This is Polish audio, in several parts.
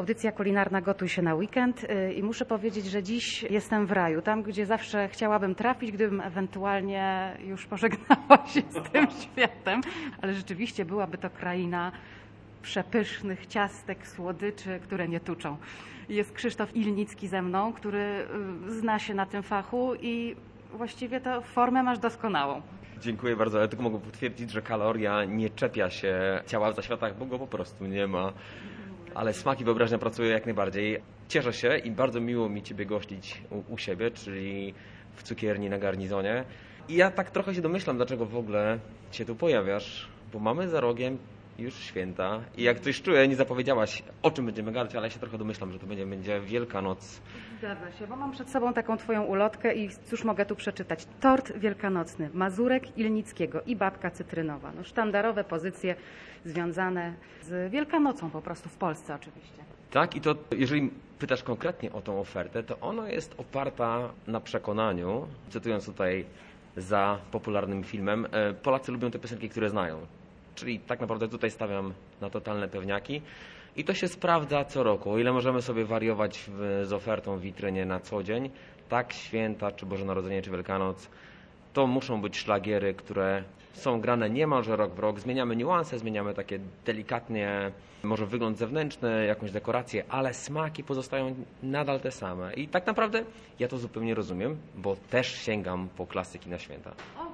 audycja kulinarna Gotuj się na weekend i muszę powiedzieć, że dziś jestem w raju, tam gdzie zawsze chciałabym trafić, gdybym ewentualnie już pożegnała się z tym światem, ale rzeczywiście byłaby to kraina przepysznych ciastek, słodyczy, które nie tuczą. Jest Krzysztof Ilnicki ze mną, który zna się na tym fachu i właściwie to formę masz doskonałą. Dziękuję bardzo, ale tylko mogę potwierdzić, że kaloria nie czepia się ciała w zaświatach, bo go po prostu nie ma. Ale smak i wyobraźnia pracują jak najbardziej. Cieszę się i bardzo miło mi Ciebie gościć u siebie, czyli w cukierni na Garnizonie. I ja tak trochę się domyślam, dlaczego w ogóle się tu pojawiasz, bo mamy za rogiem już święta i jak coś czuję, nie zapowiedziałaś, o czym będziemy gadać, ale ja się trochę domyślam, że to będzie Wielkanoc. Zgadza się, bo mam przed sobą taką Twoją ulotkę i cóż mogę tu przeczytać. Tort wielkanocny, mazurek Ilnickiego i babka cytrynowa. No, sztandarowe pozycje związane z Wielkanocą po prostu w Polsce oczywiście. Tak, i to jeżeli pytasz konkretnie o tą ofertę, to ona jest oparta na przekonaniu, cytując tutaj za popularnym filmem, Polacy lubią te piosenki, które znają. Czyli tak naprawdę tutaj stawiam na totalne pewniaki i to się sprawdza co roku. O ile możemy sobie wariować z ofertą w witrynie na co dzień, tak święta, czy Boże Narodzenie, czy Wielkanoc, to muszą być szlagiery, które są grane niemalże rok w rok. Zmieniamy niuanse, zmieniamy takie delikatnie, może wygląd zewnętrzny, jakąś dekorację, ale smaki pozostają nadal te same. I tak naprawdę ja to zupełnie rozumiem, bo też sięgam po klasyki na święta.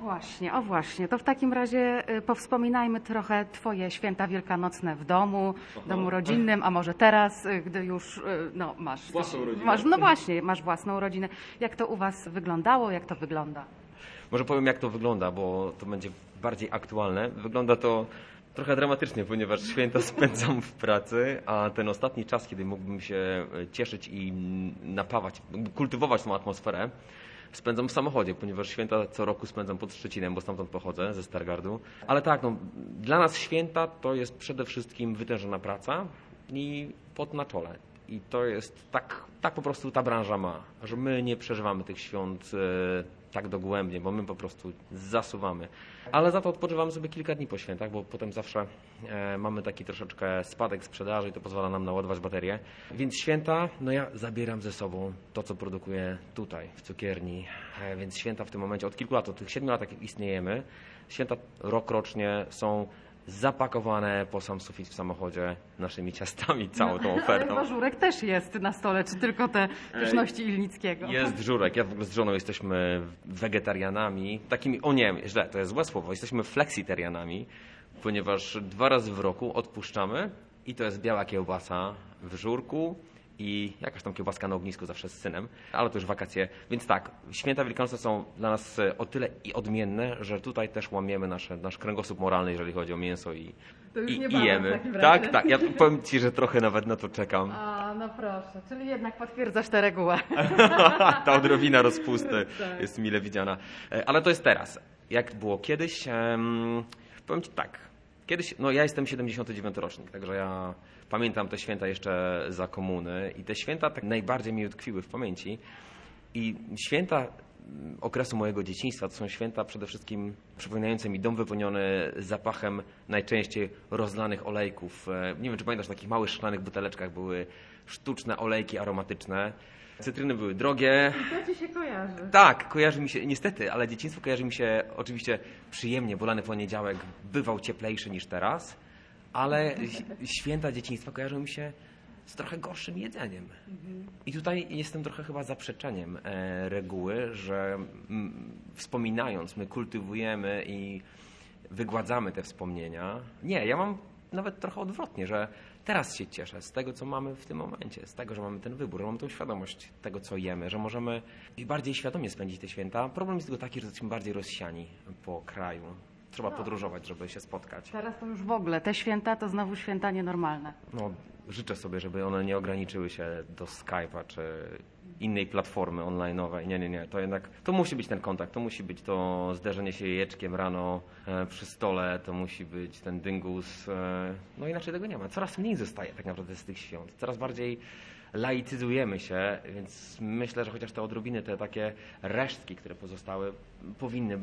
O właśnie. To w takim razie powspominajmy trochę Twoje święta wielkanocne w domu rodzinnym, a może teraz, gdy już masz własną rodzinę. Masz własną rodzinę. Jak to u Was wyglądało, jak to wygląda? Może powiem, jak to wygląda, bo to będzie bardziej aktualne. Wygląda to trochę dramatycznie, ponieważ święta spędzam w pracy, a ten ostatni czas, kiedy mógłbym się cieszyć i napawać, kultywować tą atmosferę, spędzam w samochodzie, ponieważ święta co roku spędzam pod Szczecinem, bo stamtąd pochodzę, ze Stargardu. Ale tak, dla nas święta to jest przede wszystkim wytężona praca i pot na czole. I to jest tak po prostu ta branża ma, że my nie przeżywamy tych świąt tak dogłębnie, bo my po prostu zasuwamy. Ale za to odpoczywamy sobie kilka dni po świętach, bo potem zawsze mamy taki troszeczkę spadek sprzedaży i to pozwala nam naładować baterię. Więc święta, ja zabieram ze sobą to, co produkuję tutaj, w cukierni. Więc święta w tym momencie, od kilku lat, od tych 7 lat, jak istniejemy, święta rokrocznie są zapakowane po sam sufit w samochodzie naszymi ciastami, całą tą ofertą. Ale żurek też jest na stole, czy tylko te pyszności Ilnickiego? Jest żurek. Ja w ogóle z żoną jesteśmy wegetarianami. Takimi, źle, to jest złe słowo. Jesteśmy fleksitarianami, ponieważ 2 razy w roku odpuszczamy i to jest biała kiełbasa w żurku i jakaś tam kiełbaska na ognisku zawsze z synem, ale to już wakacje. Więc tak, święta wielkanocne są dla nas o tyle i odmienne, że tutaj też łamiemy nasz kręgosłup moralny, jeżeli chodzi o mięso i jemy. Tak, ja powiem Ci, że trochę nawet na to czekam. No proszę, czyli jednak potwierdzasz tę regułę. Ta odrobina rozpusty jest mile widziana. Ale to jest teraz. Jak było kiedyś, powiem Ci tak. Kiedyś, ja jestem 79 rocznik, także ja pamiętam te święta jeszcze za komuny i te święta tak najbardziej mi utkwiły w pamięci. I święta okresu mojego dzieciństwa to są święta przede wszystkim przypominające mi dom wypełniony zapachem najczęściej rozlanych olejków. Nie wiem, czy pamiętasz, w takich małych szklanych buteleczkach były sztuczne olejki aromatyczne. Cytryny były drogie. I to Ci się kojarzy. Tak, kojarzy mi się, niestety, ale dzieciństwo kojarzy mi się oczywiście przyjemnie, bo lany poniedziałek bywał cieplejszy niż teraz, ale święta dzieciństwa kojarzą mi się z trochę gorszym jedzeniem. I tutaj jestem trochę chyba zaprzeczeniem reguły, że wspominając, my kultywujemy i wygładzamy te wspomnienia. Nie, ja mam nawet trochę odwrotnie, że teraz się cieszę z tego, co mamy w tym momencie, z tego, że mamy ten wybór, że mamy tą świadomość tego, co jemy, że możemy bardziej świadomie spędzić te święta. Problem jest tylko taki, że jesteśmy bardziej rozsiani po kraju. Trzeba podróżować, żeby się spotkać. Teraz to już w ogóle, te święta to znowu święta nienormalne. Życzę sobie, żeby one nie ograniczyły się do Skype'a czy innej platformy online'owej. Nie. To jednak, to musi być ten kontakt, to musi być to zderzenie się jajeczkiem rano przy stole, to musi być ten dyngus. Inaczej tego nie ma. Coraz mniej zostaje tak naprawdę z tych świąt. Coraz bardziej laicyzujemy się, więc myślę, że chociaż te odrobiny, te takie resztki, które pozostały, powinny być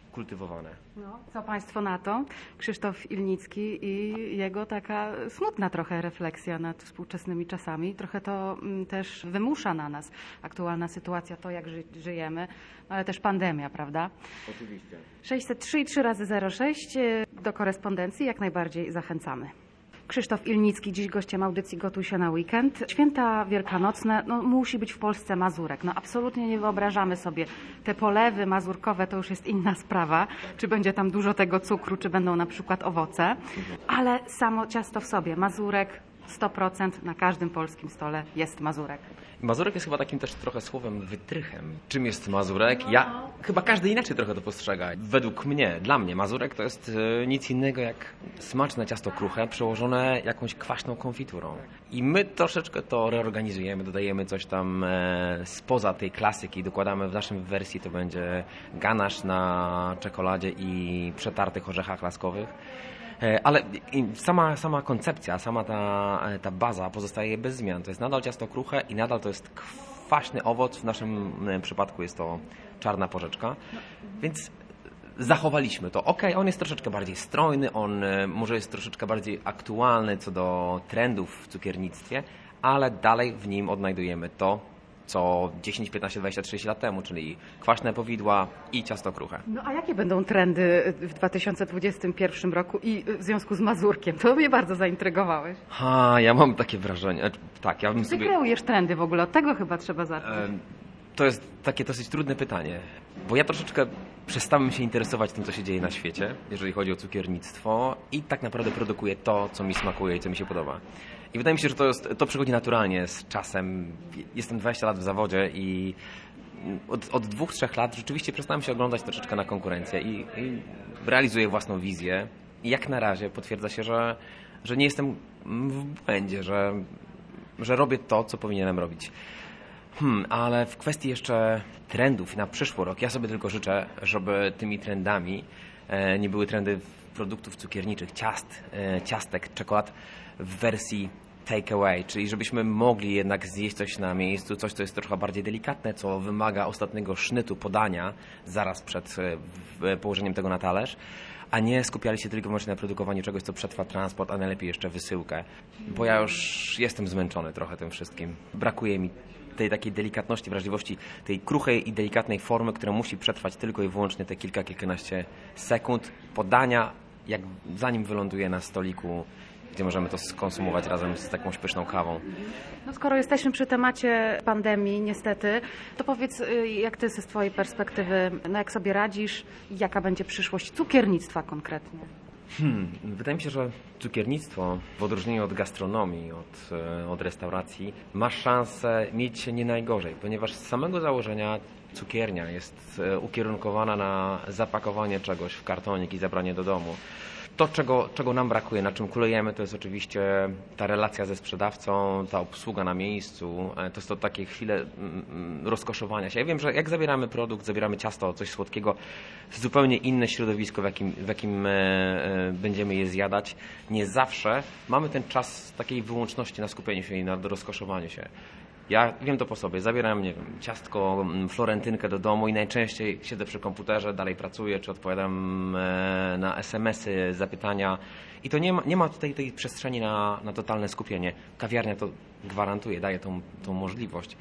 kultywowane. No, co Państwo na to? Krzysztof Ilnicki i jego taka smutna trochę refleksja nad współczesnymi czasami. Trochę to też wymusza na nas aktualna sytuacja, to jak żyjemy, ale też pandemia, prawda? Oczywiście. 603 i 3 razy 06 do korespondencji jak najbardziej zachęcamy. Krzysztof Ilnicki, dziś gościem audycji Gotuj się na weekend. Święta wielkanocne, musi być w Polsce mazurek. Absolutnie nie wyobrażamy sobie. Te polewy mazurkowe to już jest inna sprawa. Czy będzie tam dużo tego cukru, czy będą na przykład owoce. Ale samo ciasto w sobie, mazurek 100% na każdym polskim stole jest mazurek. Mazurek jest chyba takim też trochę słowem wytrychem. Czym jest mazurek? Chyba każdy inaczej trochę to postrzega. Według mnie, dla mnie mazurek to jest nic innego jak smaczne ciasto kruche przełożone jakąś kwaśną konfiturą. I my troszeczkę to reorganizujemy, dodajemy coś tam spoza tej klasyki, dokładamy w naszej wersji, to będzie ganache na czekoladzie i przetartych orzechach laskowych. Ale sama koncepcja, sama ta baza pozostaje bez zmian. To jest nadal ciasto kruche i nadal to jest kwaśny owoc. W naszym przypadku jest to czarna porzeczka. Więc zachowaliśmy to. On jest troszeczkę bardziej strojny, on może jest troszeczkę bardziej aktualny co do trendów w cukiernictwie, ale dalej w nim odnajdujemy to, co 10, 15, 20, 30 lat temu, czyli kwaśne powidła i ciasto kruche. A jakie będą trendy w 2021 roku i w związku z mazurkiem? To mnie bardzo zaintrygowałeś. Ja mam takie wrażenie. Tak, ja bym Ty kreujesz trendy w ogóle, od tego chyba trzeba zacząć. To jest takie dosyć trudne pytanie, bo ja troszeczkę przestałem się interesować tym, co się dzieje na świecie, jeżeli chodzi o cukiernictwo i tak naprawdę produkuję to, co mi smakuje i co mi się podoba. I wydaje mi się, że to przychodzi naturalnie z czasem. Jestem 20 lat w zawodzie i od 2-3 lat rzeczywiście przestałem się oglądać troszeczkę na konkurencję i realizuję własną wizję. I jak na razie potwierdza się, że nie jestem w błędzie, że robię to, co powinienem robić. Ale w kwestii jeszcze trendów na przyszły rok, ja sobie tylko życzę, żeby tymi trendami nie były trendy produktów cukierniczych, ciastek, czekolad w wersji take away, czyli żebyśmy mogli jednak zjeść coś na miejscu, coś, co jest trochę bardziej delikatne, co wymaga ostatniego sznytu podania zaraz przed położeniem tego na talerz, a nie skupiali się tylko i wyłącznie na produkowaniu czegoś, co przetrwa transport, a najlepiej jeszcze wysyłkę. Bo ja już jestem zmęczony trochę tym wszystkim. Brakuje mi tej takiej delikatności, wrażliwości, tej kruchej i delikatnej formy, która musi przetrwać tylko i wyłącznie te kilkanaście sekund podania, zanim wyląduje na stoliku, gdzie możemy to skonsumować razem z jakąś pyszną kawą. Skoro jesteśmy przy temacie pandemii, niestety, to powiedz, jak ty z twojej perspektywy, jak sobie radzisz i jaka będzie przyszłość cukiernictwa konkretnie? Wydaje mi się, że cukiernictwo, w odróżnieniu od gastronomii, od restauracji, ma szansę mieć się nie najgorzej, ponieważ z samego założenia cukiernia jest ukierunkowana na zapakowanie czegoś w kartonik i zabranie do domu. To, czego nam brakuje, na czym kulejemy, to jest oczywiście ta relacja ze sprzedawcą, ta obsługa na miejscu. To są takie chwile rozkoszowania się. Ja wiem, że jak zabieramy produkt, zabieramy ciasto, coś słodkiego, zupełnie inne środowisko, w jakim będziemy je zjadać. Nie zawsze mamy ten czas takiej wyłączności na skupieniu się i na rozkoszowaniu się. Ja wiem to po sobie. Zabieram, ciastko, florentynkę do domu i najczęściej siedzę przy komputerze, dalej pracuję, czy odpowiadam na SMS-y, zapytania. I to nie ma tutaj tej przestrzeni na totalne skupienie. Kawiarnia to gwarantuje, daje tą możliwość.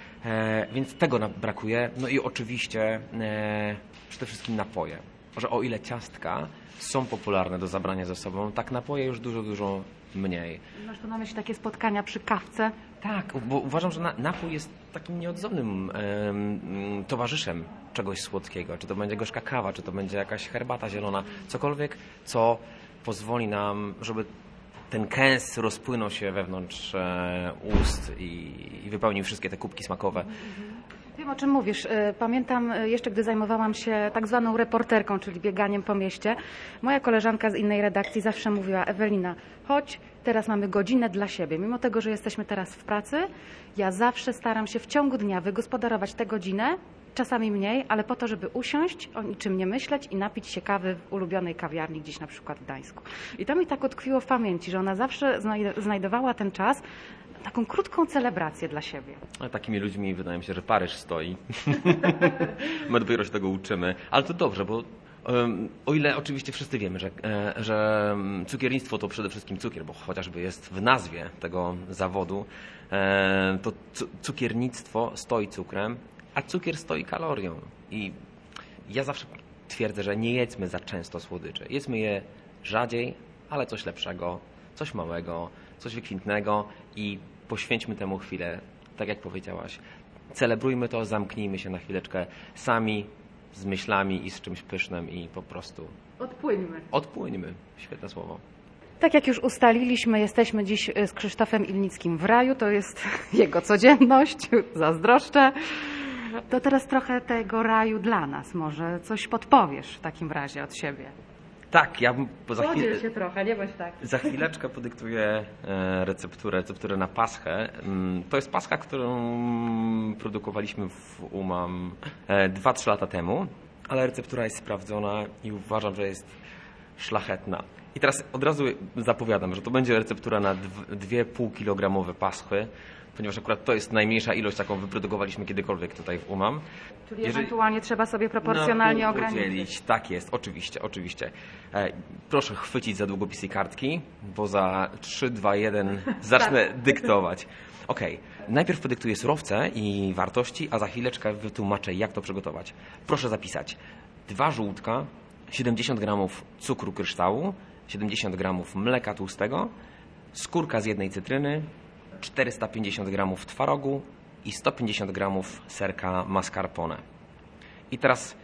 Więc tego nam brakuje. No i oczywiście przede wszystkim napoje. Że o ile ciastka są popularne do zabrania ze sobą, tak napoje już dużo mniej. Masz tu na myśli takie spotkania przy kawce? Tak, bo uważam, że napój jest takim nieodzownym towarzyszem czegoś słodkiego. Czy to będzie gorzka kawa, czy to będzie jakaś herbata zielona, cokolwiek, co pozwoli nam, żeby ten kęs rozpłynął się wewnątrz ust i wypełnił wszystkie te kubki smakowe. Wiem, o czym mówisz. Pamiętam jeszcze, gdy zajmowałam się tak zwaną reporterką, czyli bieganiem po mieście. Moja koleżanka z innej redakcji zawsze mówiła: Ewelina, chodź, teraz mamy godzinę dla siebie. Mimo tego, że jesteśmy teraz w pracy, ja zawsze staram się w ciągu dnia wygospodarować tę godzinę, czasami mniej, ale po to, żeby usiąść, o niczym nie myśleć i napić się kawy w ulubionej kawiarni gdzieś na przykład w Gdańsku. I to mi tak utkwiło w pamięci, że ona zawsze znajdowała ten czas, taką krótką celebrację dla siebie. A takimi ludźmi wydaje mi się, że Paryż stoi. My dopiero się tego uczymy. Ale to dobrze, bo O ile oczywiście wszyscy wiemy, że cukiernictwo to przede wszystkim cukier, bo chociażby jest w nazwie tego zawodu, to cukiernictwo stoi cukrem, a cukier stoi kalorią. I ja zawsze twierdzę, że nie jedzmy za często słodyczy. Jedzmy je rzadziej, ale coś lepszego, coś małego, coś wykwintnego i poświęćmy temu chwilę, tak jak powiedziałaś. Celebrujmy to, zamknijmy się na chwileczkę sami, z myślami i z czymś pysznym i po prostu odpłyńmy. Świetne słowo. Tak jak już ustaliliśmy, jesteśmy dziś z Krzysztofem Ilnickim w raju. To jest jego codzienność. Zazdroszczę. To teraz trochę tego raju dla nas. Może coś podpowiesz w takim razie od siebie. Tak, ja Podziel się trochę, nie bądź tak. za chwileczkę podyktuję recepturę na paschę. To jest paska, którą produkowaliśmy w UMAM 2-3 lata temu, ale receptura jest sprawdzona i uważam, że jest szlachetna. I teraz od razu zapowiadam, że to będzie receptura na 2,5 kg paschy, ponieważ akurat to jest najmniejsza ilość, jaką wyprodukowaliśmy kiedykolwiek tutaj w UMAM. Czyli ewentualnie trzeba sobie proporcjonalnie ograniczyć. Tak jest, oczywiście. Proszę chwycić za długopisy i kartki, bo za 3, 2, 1 zacznę dyktować. Okej. Najpierw podyktuję surowce i wartości, a za chwileczkę wytłumaczę, jak to przygotować. Proszę zapisać 2 żółtka, 70 g cukru kryształu, 70 g mleka tłustego, skórka z jednej cytryny, 450 g twarogu i 150 g serka mascarpone. I teraz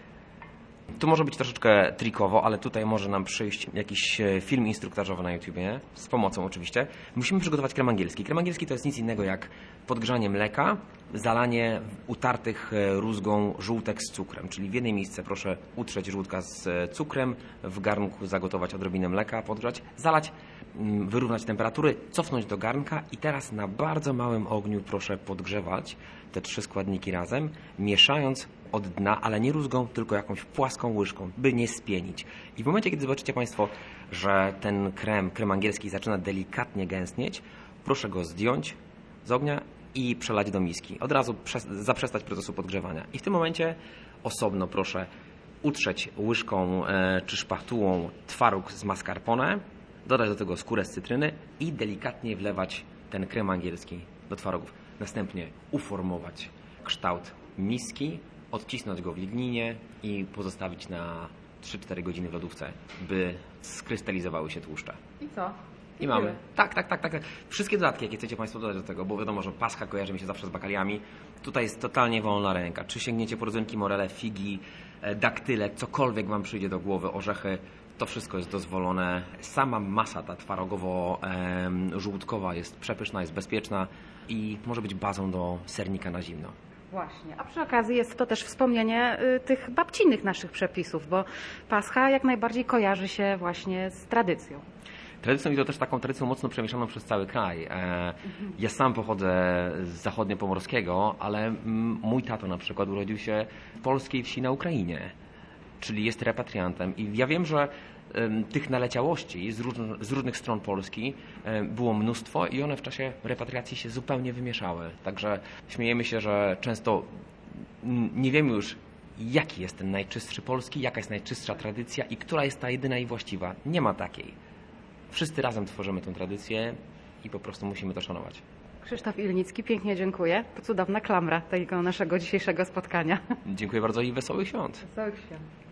tu może być troszeczkę trikowo, ale tutaj może nam przyjść jakiś film instruktażowy na YouTubie, z pomocą oczywiście. Musimy przygotować krem angielski. Krem angielski to jest nic innego jak podgrzanie mleka, zalanie utartych rózgą żółtek z cukrem. Czyli w jednej miejsce proszę utrzeć żółtka z cukrem, w garnku zagotować odrobinę mleka, podgrzać, zalać, wyrównać temperatury, cofnąć do garnka i teraz na bardzo małym ogniu proszę podgrzewać te 3 składniki razem, mieszając od dna, ale nie rózgą, tylko jakąś płaską łyżką, by nie spienić. I w momencie, kiedy zobaczycie Państwo, że ten krem angielski zaczyna delikatnie gęstnieć, proszę go zdjąć z ognia i przelać do miski. Od razu zaprzestać procesu podgrzewania. I w tym momencie osobno proszę utrzeć łyżką czy szpatułą twaróg z mascarpone, dodać do tego skórę z cytryny i delikatnie wlewać ten krem angielski do twarogów. Następnie uformować kształt miski, odcisnąć go w ligninie i pozostawić na 3-4 godziny w lodówce, by skrystalizowały się tłuszcze. I co? I mamy. Tak. Wszystkie dodatki, jakie chcecie Państwo dodać do tego, bo wiadomo, że pascha kojarzy mi się zawsze z bakaliami. Tutaj jest totalnie wolna ręka. Czy sięgniecie po rodzynki, morele, figi, daktyle, cokolwiek Wam przyjdzie do głowy, orzechy, to wszystko jest dozwolone. Sama masa ta twarogowo-żółtkowa jest przepyszna, jest bezpieczna i może być bazą do sernika na zimno. Właśnie, a przy okazji jest to też wspomnienie tych babcinnych naszych przepisów, bo pascha jak najbardziej kojarzy się właśnie z tradycją. Tradycją i to też taką tradycją mocno przemieszaną przez cały kraj. Ja sam pochodzę z zachodniopomorskiego, ale mój tato na przykład urodził się w polskiej wsi na Ukrainie, czyli jest repatriantem. I ja wiem, że tych naleciałości z różnych stron Polski było mnóstwo i one w czasie repatriacji się zupełnie wymieszały. Także śmiejemy się, że często nie wiemy już, jaki jest ten najczystszy polski, jaka jest najczystsza tradycja i która jest ta jedyna i właściwa. Nie ma takiej. Wszyscy razem tworzymy tę tradycję i po prostu musimy to szanować. Krzysztof Ilnicki, pięknie dziękuję. To cudowna klamra tego naszego dzisiejszego spotkania. Dziękuję bardzo i wesołych świąt. Wesołych świąt.